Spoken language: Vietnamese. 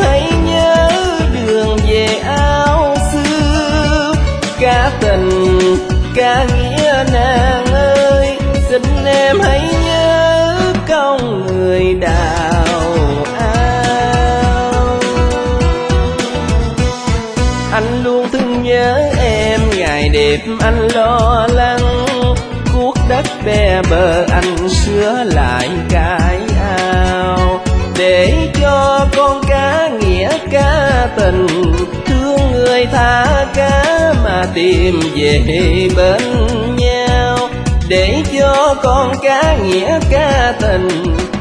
hãy nhớ đường về ao xưa. Cá tình cá nghĩa nàng ơi, xin em hãy nhớ công người đào ao. Anh luôn thương nhớ em, ngày đêm anh lo lắng, cuốc đất bè bờ anh sửa lại cái ao, để cho con cá nghĩa cá tình, thương người thả cá mà tìm về bên nhau. Để cho con cá nghĩa cá tình,